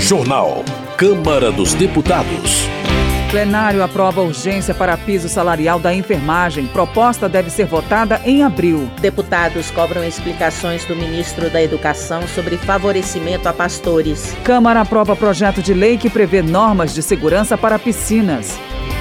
Jornal. Câmara dos Deputados. Plenário aprova urgência para piso salarial da enfermagem. Proposta deve ser votada em abril. Deputados cobram explicações do ministro da Educação sobre favorecimento a pastores. Câmara aprova projeto de lei que prevê normas de segurança para piscinas.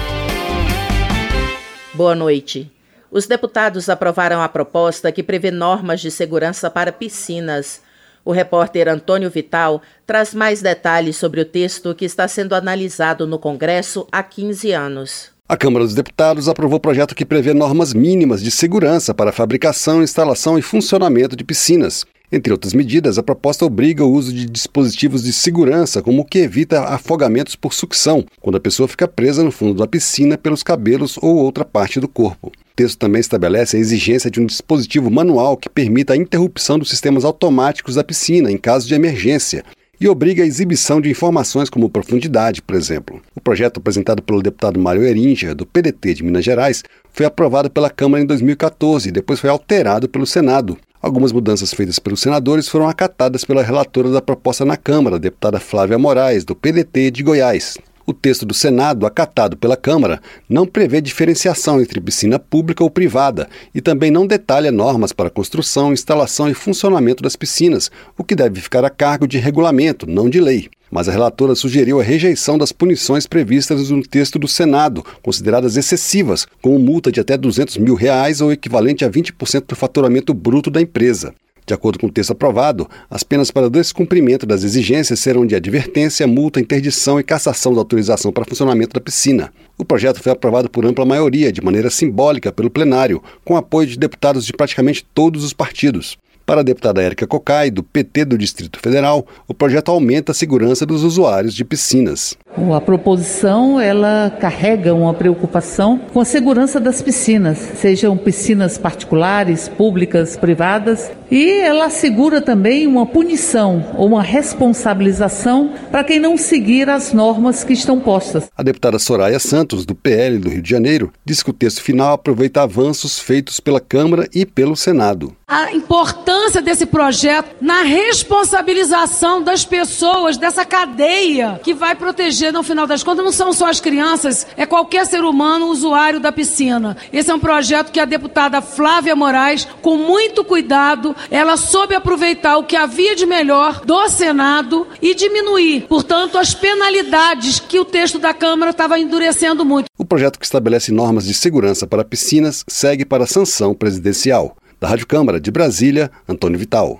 Boa noite. Os deputados aprovaram a proposta que prevê normas de segurança para piscinas. O repórter Antônio Vital traz mais detalhes sobre o texto que está sendo analisado no Congresso há 15 anos. A Câmara dos Deputados aprovou o projeto que prevê normas mínimas de segurança para a fabricação, instalação e funcionamento de piscinas. Entre outras medidas, a proposta obriga o uso de dispositivos de segurança, como o que evita afogamentos por sucção, quando a pessoa fica presa no fundo da piscina pelos cabelos ou outra parte do corpo. O texto também estabelece a exigência de um dispositivo manual que permita a interrupção dos sistemas automáticos da piscina em caso de emergência e obriga a exibição de informações como profundidade, por exemplo. O projeto apresentado pelo deputado Mário Heringer, do PDT de Minas Gerais, foi aprovado pela Câmara em 2014 e depois foi alterado pelo Senado. Algumas mudanças feitas pelos senadores foram acatadas pela relatora da proposta na Câmara, a deputada Flávia Moraes, do PDT de Goiás. O texto do Senado, acatado pela Câmara, não prevê diferenciação entre piscina pública ou privada e também não detalha normas para construção, instalação e funcionamento das piscinas, o que deve ficar a cargo de regulamento, não de lei. Mas a relatora sugeriu a rejeição das punições previstas no texto do Senado, consideradas excessivas, como multa de até R$200 mil ou equivalente a 20% do faturamento bruto da empresa. De acordo com o texto aprovado, as penas para descumprimento das exigências serão de advertência, multa, interdição e cassação da autorização para funcionamento da piscina. O projeto foi aprovado por ampla maioria, de maneira simbólica, pelo plenário, com apoio de deputados de praticamente todos os partidos. Para a deputada Érica Cocai, do PT do Distrito Federal, o projeto aumenta a segurança dos usuários de piscinas. A proposição, ela carrega uma preocupação com a segurança das piscinas, sejam piscinas particulares, públicas, privadas, e ela assegura também uma punição ou uma responsabilização para quem não seguir as normas que estão postas. A deputada Soraya Santos, do PL do Rio de Janeiro, diz que o texto final aproveita avanços feitos pela Câmara e pelo Senado. A importância desse projeto na responsabilização das pessoas, dessa cadeia que vai proteger, no final das contas, não são só as crianças, é qualquer ser humano usuário da piscina. Esse é um projeto que a deputada Flávia Moraes, com muito cuidado, ela soube aproveitar o que havia de melhor do Senado e diminuir, portanto, as penalidades que o texto da Câmara estava endurecendo muito. O projeto que estabelece normas de segurança para piscinas segue para a sanção presidencial. Da Rádio Câmara de Brasília, Antônio Vital.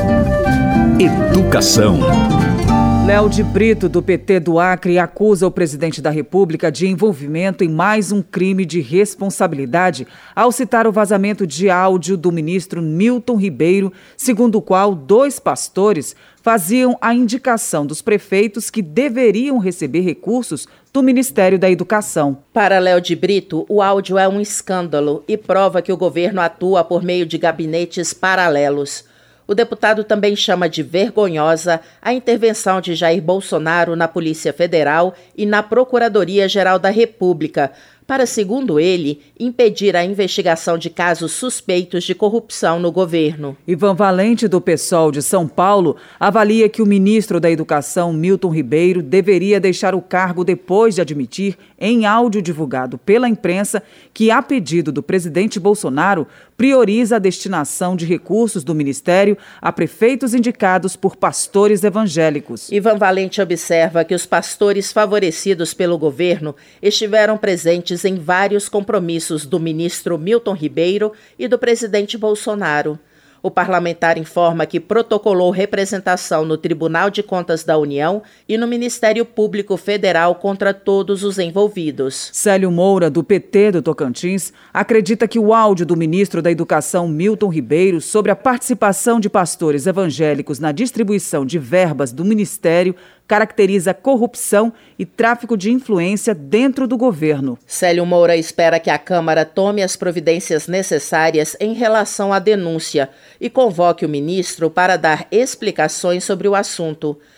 Educação. Léo de Brito, do PT do Acre, acusa o presidente da República de envolvimento em mais um crime de responsabilidade ao citar o vazamento de áudio do ministro Milton Ribeiro, segundo o qual 2 pastores faziam a indicação dos prefeitos que deveriam receber recursos do Ministério da Educação. Para Léo de Brito, o áudio é um escândalo e prova que o governo atua por meio de gabinetes paralelos. O deputado também chama de vergonhosa a intervenção de Jair Bolsonaro na Polícia Federal e na Procuradoria-Geral da República, para, segundo ele, impedir a investigação de casos suspeitos de corrupção no governo. Ivan Valente, do PSOL de São Paulo, avalia que o ministro da Educação, Milton Ribeiro, deveria deixar o cargo depois de admitir, em áudio divulgado pela imprensa, que, a pedido do presidente Bolsonaro, prioriza a destinação de recursos do Ministério a prefeitos indicados por pastores evangélicos. Ivan Valente observa que os pastores favorecidos pelo governo estiveram presentes em vários compromissos do ministro Milton Ribeiro e do presidente Bolsonaro. O parlamentar informa que protocolou representação no Tribunal de Contas da União e no Ministério Público Federal contra todos os envolvidos. Célio Moura, do PT do Tocantins, acredita que o áudio do ministro da Educação, Milton Ribeiro, sobre a participação de pastores evangélicos na distribuição de verbas do Ministério caracteriza corrupção e tráfico de influência dentro do governo. Célio Moura espera que a Câmara tome as providências necessárias em relação à denúncia e convoque o ministro para dar explicações sobre o assunto.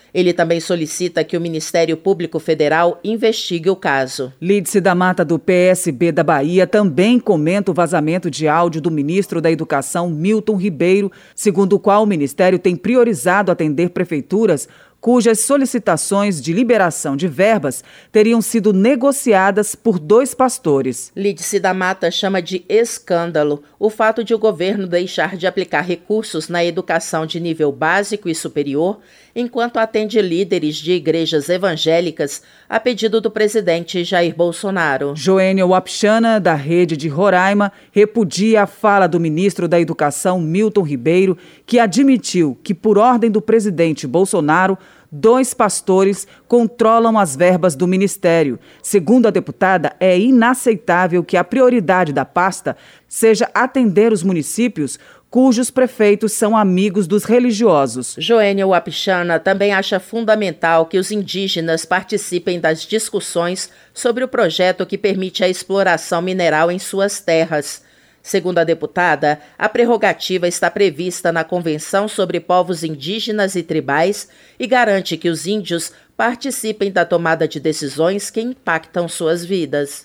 Ele também solicita que o Ministério Público Federal investigue o caso. Lídice da Mata, do PSB da Bahia, também comenta o vazamento de áudio do ministro da Educação, Milton Ribeiro, segundo o qual o Ministério tem priorizado atender prefeituras cujas solicitações de liberação de verbas teriam sido negociadas por 2 pastores. Lídice da Mata chama de escândalo o fato de o governo deixar de aplicar recursos na educação de nível básico e superior, enquanto atende líderes de igrejas evangélicas a pedido do presidente Jair Bolsonaro. Joênia Wapichana, da Rede de Roraima, repudia a fala do ministro da Educação, Milton Ribeiro, que admitiu que, por ordem do presidente Bolsonaro, 2 pastores controlam as verbas do ministério. Segundo a deputada, é inaceitável que a prioridade da pasta seja atender os municípios cujos prefeitos são amigos dos religiosos. Joênia Wapichana também acha fundamental que os indígenas participem das discussões sobre o projeto que permite a exploração mineral em suas terras. Segundo a deputada, a prerrogativa está prevista na Convenção sobre Povos Indígenas e Tribais e garante que os índios participem da tomada de decisões que impactam suas vidas.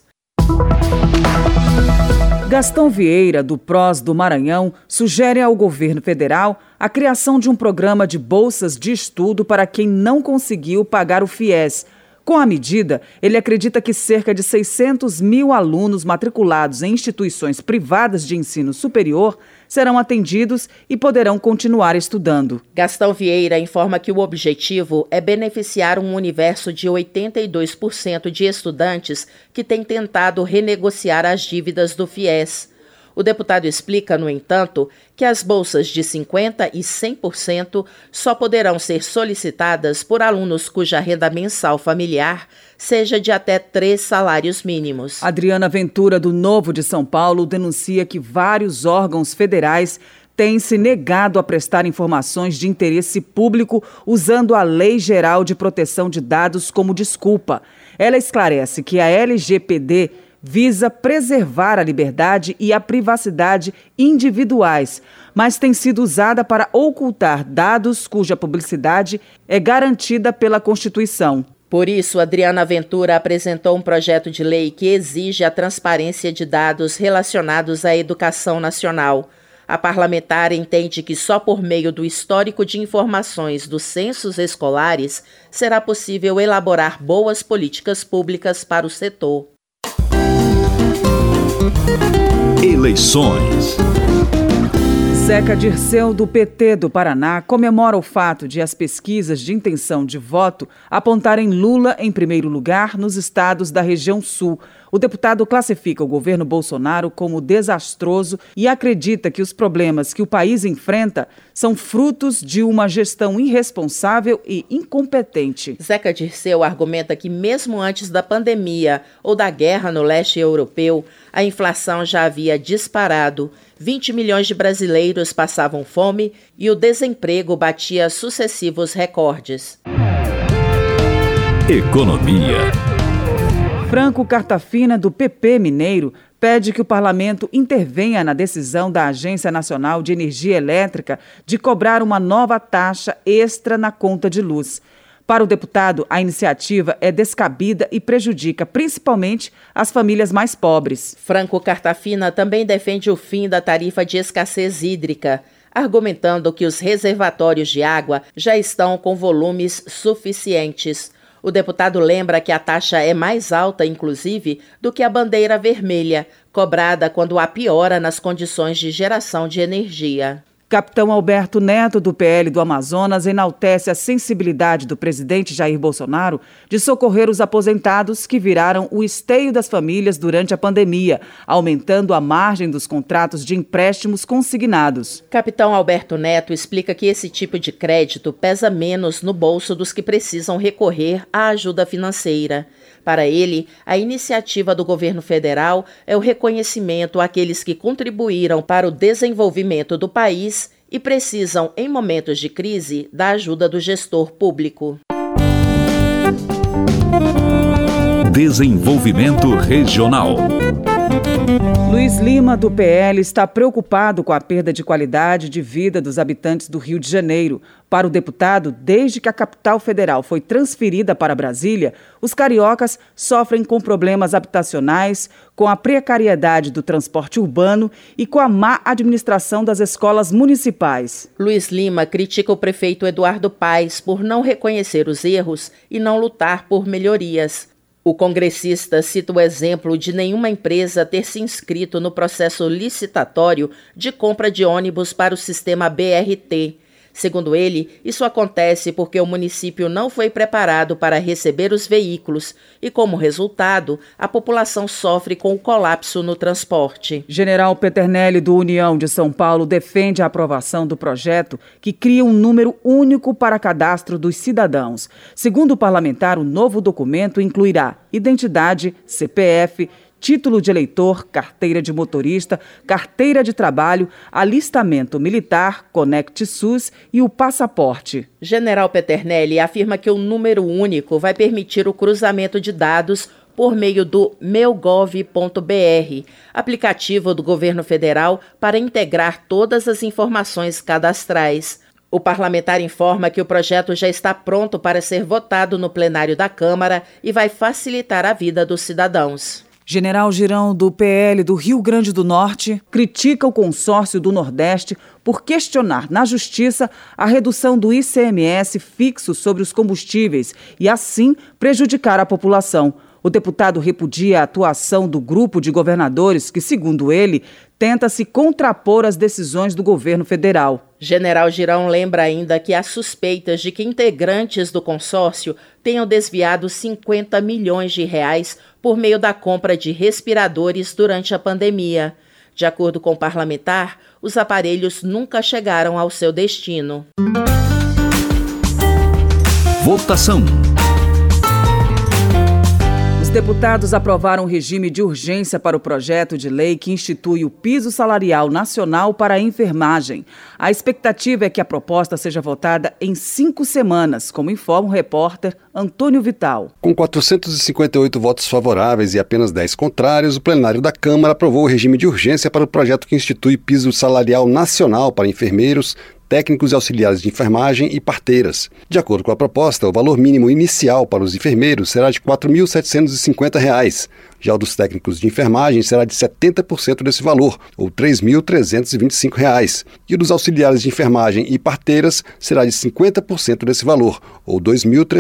Gastão Vieira, do PROS do Maranhão, sugere ao governo federal a criação de um programa de bolsas de estudo para quem não conseguiu pagar o FIES. Com a medida, ele acredita que cerca de 600 mil alunos matriculados em instituições privadas de ensino superior serão atendidos e poderão continuar estudando. Gastão Vieira informa que o objetivo é beneficiar um universo de 82% de estudantes que têm tentado renegociar as dívidas do FIES. O deputado explica, no entanto, que as bolsas de 50% e 100% só poderão ser solicitadas por alunos cuja renda mensal familiar seja de até 3 salários mínimos. Adriana Ventura, do Novo de São Paulo, denuncia que vários órgãos federais têm se negado a prestar informações de interesse público usando a Lei Geral de Proteção de Dados como desculpa. Ela esclarece que a LGPD visa preservar a liberdade e a privacidade individuais, mas tem sido usada para ocultar dados cuja publicidade é garantida pela Constituição. Por isso, Adriana Ventura apresentou um projeto de lei que exige a transparência de dados relacionados à educação nacional. A parlamentar entende que só por meio do histórico de informações dos censos escolares será possível elaborar boas políticas públicas para o setor. Eleições. Zeca Dirceu, do PT do Paraná, comemora o fato de as pesquisas de intenção de voto apontarem Lula em primeiro lugar nos estados da região sul. O deputado classifica o governo Bolsonaro como desastroso e acredita que os problemas que o país enfrenta são frutos de uma gestão irresponsável e incompetente. Zeca Dirceu argumenta que mesmo antes da pandemia ou da guerra no leste europeu, a inflação já havia disparado. 20 milhões de brasileiros passavam fome e o desemprego batia sucessivos recordes. Economia. Franco Cartafina, do PP Mineiro, pede que o parlamento intervenha na decisão da Agência Nacional de Energia Elétrica de cobrar uma nova taxa extra na conta de luz. Para o deputado, a iniciativa é descabida e prejudica principalmente as famílias mais pobres. Franco Cartafina também defende o fim da tarifa de escassez hídrica, argumentando que os reservatórios de água já estão com volumes suficientes. O deputado lembra que a taxa é mais alta, inclusive, do que a bandeira vermelha, cobrada quando há piora nas condições de geração de energia. Capitão Alberto Neto, do PL do Amazonas, enaltece a sensibilidade do presidente Jair Bolsonaro de socorrer os aposentados que viraram o esteio das famílias durante a pandemia, aumentando a margem dos contratos de empréstimos consignados. Capitão Alberto Neto explica que esse tipo de crédito pesa menos no bolso dos que precisam recorrer à ajuda financeira. Para ele, a iniciativa do governo federal é o reconhecimento àqueles que contribuíram para o desenvolvimento do país e precisam, em momentos de crise, da ajuda do gestor público. Desenvolvimento regional. Luiz Lima, do PL, está preocupado com a perda de qualidade de vida dos habitantes do Rio de Janeiro. Para o deputado, desde que a capital federal foi transferida para Brasília, os cariocas sofrem com problemas habitacionais, com a precariedade do transporte urbano e com a má administração das escolas municipais. Luiz Lima critica o prefeito Eduardo Paes por não reconhecer os erros e não lutar por melhorias. O congressista cita o exemplo de nenhuma empresa ter se inscrito no processo licitatório de compra de ônibus para o sistema BRT. Segundo ele, isso acontece porque o município não foi preparado para receber os veículos e, como resultado, a população sofre com o colapso no transporte. General Peternelli, do União de São Paulo, defende a aprovação do projeto que cria um número único para cadastro dos cidadãos. Segundo o parlamentar, o novo documento incluirá identidade, CPF, título de eleitor, carteira de motorista, carteira de trabalho, alistamento militar, Conect SUS e o passaporte. General Peternelli afirma que o número único vai permitir o cruzamento de dados por meio do meugov.br, aplicativo do governo federal para integrar todas as informações cadastrais. O parlamentar informa que o projeto já está pronto para ser votado no plenário da Câmara e vai facilitar a vida dos cidadãos. General Girão, do PL do Rio Grande do Norte, critica o consórcio do Nordeste por questionar na Justiça a redução do ICMS fixo sobre os combustíveis e, assim, prejudicar a população. O deputado repudia a atuação do grupo de governadores que, segundo ele, tenta se contrapor às decisões do governo federal. General Girão lembra ainda que há suspeitas de que integrantes do consórcio tenham desviado 50 milhões de reais por meio da compra de respiradores durante a pandemia. De acordo com o parlamentar, os aparelhos nunca chegaram ao seu destino. Votação. Deputados aprovaram um regime de urgência para o projeto de lei que institui o piso salarial nacional para a enfermagem. A expectativa é que a proposta seja votada em 5 semanas, como informa o repórter Antônio Vital. Com 458 votos favoráveis e apenas 10 contrários, o plenário da Câmara aprovou o regime de urgência para o projeto que institui piso salarial nacional para enfermeiros, técnicos e auxiliares de enfermagem e parteiras. De acordo com a proposta, o valor mínimo inicial para os enfermeiros será de R$ 4.750. Já o dos técnicos de enfermagem será de 70% desse valor, ou R$ 3.325. E o dos auxiliares de enfermagem e parteiras será de 50% desse valor, ou R$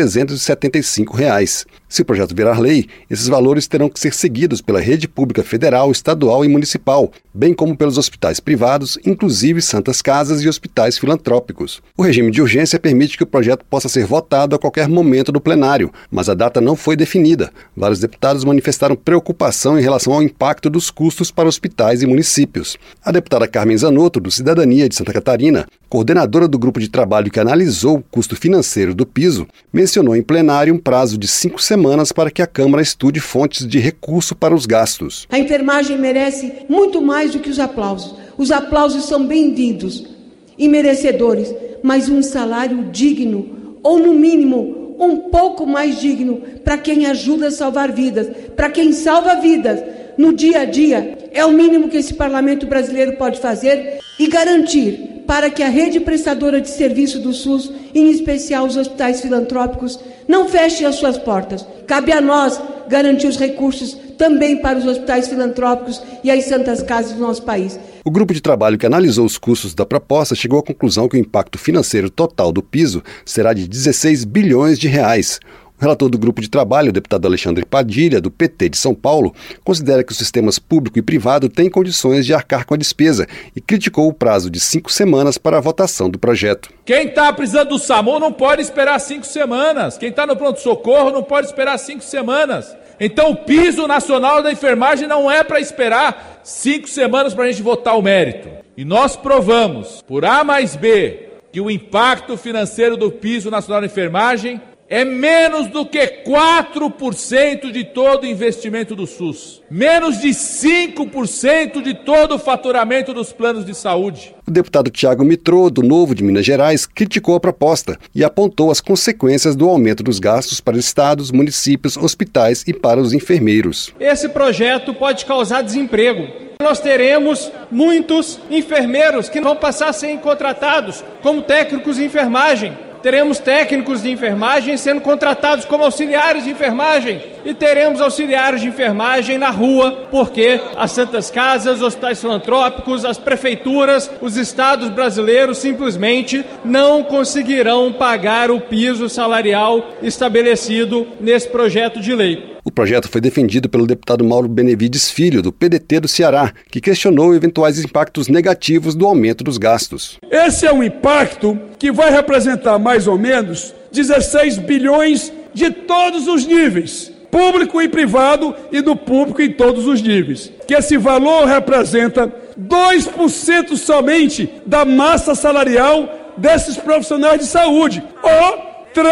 2.375. Se o projeto virar lei, esses valores terão que ser seguidos pela rede pública federal, estadual e municipal, bem como pelos hospitais privados, inclusive santas casas e hospitais filantrópicos. O regime de urgência permite que o projeto possa ser votado a qualquer momento do plenário, mas a data não foi definida. Vários deputados manifestaram preocupação em relação ao impacto dos custos para hospitais e municípios. A deputada Carmen Zanotto, do Cidadania de Santa Catarina, coordenadora do grupo de trabalho que analisou o custo financeiro do piso, mencionou em plenário um prazo de 5 semanas para que a Câmara estude fontes de recurso para os gastos. A enfermagem merece muito mais do que os aplausos. Os aplausos são bem-vindos e merecedores, mas um salário digno, ou no mínimo um pouco mais digno, para quem ajuda a salvar vidas, para quem salva vidas no dia a dia, é o mínimo que esse parlamento brasileiro pode fazer e garantir para que a rede prestadora de serviço do SUS, em especial os hospitais filantrópicos, não feche as suas portas. Cabe a nós garantir os recursos também para os hospitais filantrópicos e as santas casas do nosso país. O grupo de trabalho que analisou os custos da proposta chegou à conclusão que o impacto financeiro total do piso será de 16 bilhões de reais. O relator do grupo de trabalho, o deputado Alexandre Padilha, do PT de São Paulo, considera que os sistemas público e privado têm condições de arcar com a despesa e criticou o prazo de 5 semanas para a votação do projeto. Quem está precisando do SAMU não pode esperar 5 semanas. Quem está no pronto-socorro não pode esperar 5 semanas. Então o piso nacional da enfermagem não é para esperar 5 semanas para a gente votar o mérito. E nós provamos, por A mais B, que o impacto financeiro do piso nacional da enfermagem é menos do que 4% de todo o investimento do SUS. Menos de 5% de todo o faturamento dos planos de saúde. O deputado Tiago Mitrô, do Novo de Minas Gerais, criticou a proposta e apontou as consequências do aumento dos gastos para estados, municípios, hospitais e para os enfermeiros. Esse projeto pode causar desemprego. Nós teremos muitos enfermeiros que vão passar a ser contratados como técnicos de enfermagem. Teremos técnicos de enfermagem sendo contratados como auxiliares de enfermagem e teremos auxiliares de enfermagem na rua, porque as santas casas, os hospitais filantrópicos, as prefeituras, os estados brasileiros simplesmente não conseguirão pagar o piso salarial estabelecido nesse projeto de lei. O projeto foi defendido pelo deputado Mauro Benevides Filho, do PDT do Ceará, que questionou eventuais impactos negativos do aumento dos gastos. Esse é um impacto que vai representar mais ou menos 16 bilhões de todos os níveis, público e privado e do público em todos os níveis. Que esse valor representa 2% somente da massa salarial desses profissionais de saúde, ou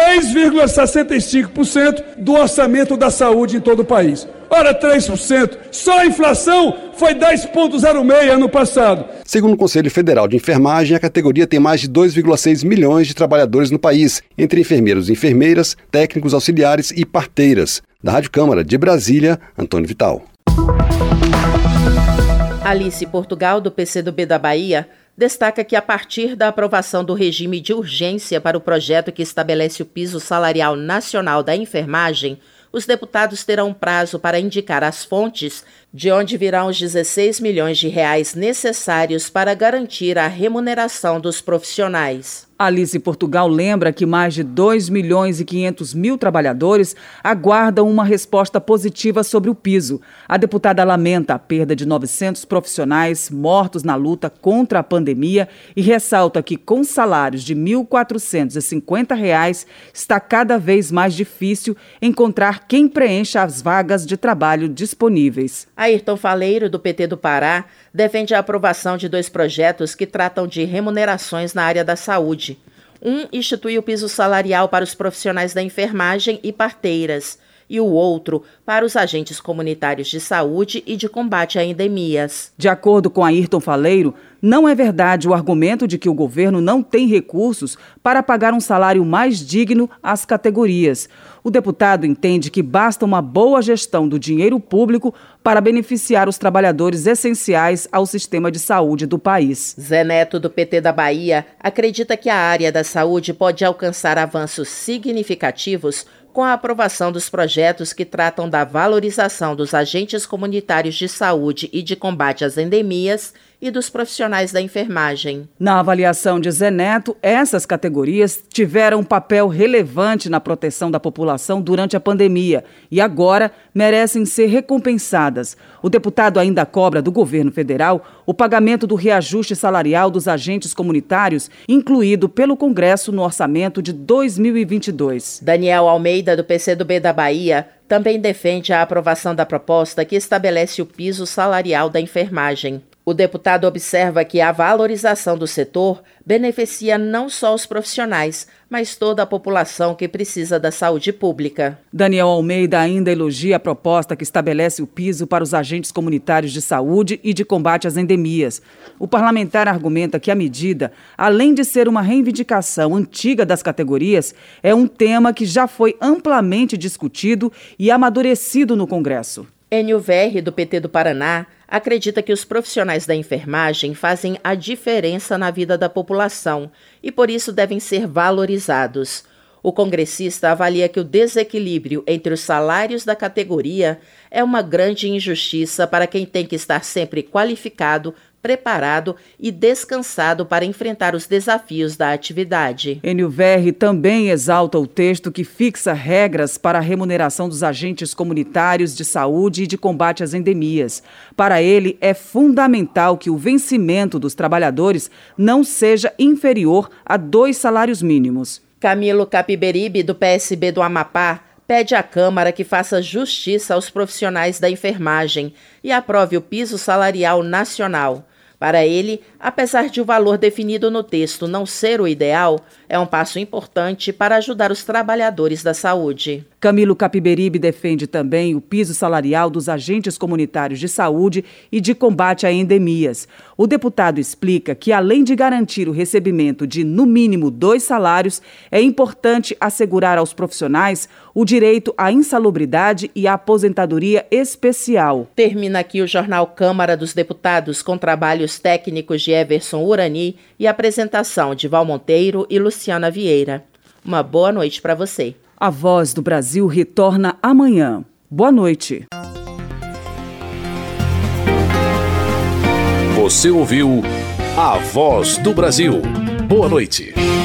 3,65% do orçamento da saúde em todo o país. Ora, 3%. Só a inflação foi 10,06% ano passado. Segundo o Conselho Federal de Enfermagem, a categoria tem mais de 2,6 milhões de trabalhadores no país, entre enfermeiros e enfermeiras, técnicos auxiliares e parteiras. Da Rádio Câmara de Brasília, Antônio Vital. Alice Portugal, do PCdoB da Bahia, destaca que, a partir da aprovação do regime de urgência para o projeto que estabelece o piso salarial nacional da enfermagem, os deputados terão prazo para indicar as fontes de onde virão os 16 milhões de reais necessários para garantir a remuneração dos profissionais. Alice Portugal lembra que mais de 2.500.000 trabalhadores aguardam uma resposta positiva sobre o piso. A deputada lamenta a perda de 900 profissionais mortos na luta contra a pandemia e ressalta que, com salários de R$ 1.450, está cada vez mais difícil encontrar quem preencha as vagas de trabalho disponíveis. Ayrton Faleiro, do PT do Pará, defende a aprovação de 2 projetos que tratam de remunerações na área da saúde. Um institui o piso salarial para os profissionais da enfermagem e parteiras, e o outro para os agentes comunitários de saúde e de combate a endemias. De acordo com Ayrton Faleiro, não é verdade o argumento de que o governo não tem recursos para pagar um salário mais digno às categorias. O deputado entende que basta uma boa gestão do dinheiro público para beneficiar os trabalhadores essenciais ao sistema de saúde do país. Zé Neto, do PT da Bahia, acredita que a área da saúde pode alcançar avanços significativos com a aprovação dos projetos que tratam da valorização dos agentes comunitários de saúde e de combate às endemias e dos profissionais da enfermagem. Na avaliação de Zé Neto, essas categorias tiveram um papel relevante na proteção da população durante a pandemia e agora merecem ser recompensadas. O deputado ainda cobra do governo federal o pagamento do reajuste salarial dos agentes comunitários, incluído pelo Congresso no orçamento de 2022. Daniel Almeida, do PCdoB da Bahia, também defende a aprovação da proposta que estabelece o piso salarial da enfermagem. O deputado observa que a valorização do setor beneficia não só os profissionais, mas toda a população que precisa da saúde pública. Daniel Almeida ainda elogia a proposta que estabelece o piso para os agentes comunitários de saúde e de combate às endemias. O parlamentar argumenta que a medida, além de ser uma reivindicação antiga das categorias, é um tema que já foi amplamente discutido e amadurecido no Congresso. Enio Verri, do PT do Paraná, acredita que os profissionais da enfermagem fazem a diferença na vida da população e, por isso, devem ser valorizados. O congressista avalia que o desequilíbrio entre os salários da categoria é uma grande injustiça para quem tem que estar sempre qualificado, preparado e descansado para enfrentar os desafios da atividade. Enio Verri também exalta o texto que fixa regras para a remuneração dos agentes comunitários de saúde e de combate às endemias. Para ele, é fundamental que o vencimento dos trabalhadores não seja inferior a 2 salários mínimos. Camilo Capiberibe, do PSB do Amapá, pede à Câmara que faça justiça aos profissionais da enfermagem e aprove o piso salarial nacional. Para ele, Apesar de o valor definido no texto não ser o ideal, é um passo importante para ajudar os trabalhadores da saúde. Camilo Capiberibe defende também o piso salarial dos agentes comunitários de saúde e de combate a endemias. O deputado explica que, além de garantir o recebimento de, no mínimo, 2 salários, é importante assegurar aos profissionais o direito à insalubridade e à aposentadoria especial. Termina aqui o Jornal Câmara dos Deputados com trabalhos técnicos de Everson Urani e apresentação de Val Monteiro e Luciana Vieira. Uma boa noite para você. A Voz do Brasil retorna amanhã. Boa noite. Você ouviu A Voz do Brasil. Boa noite.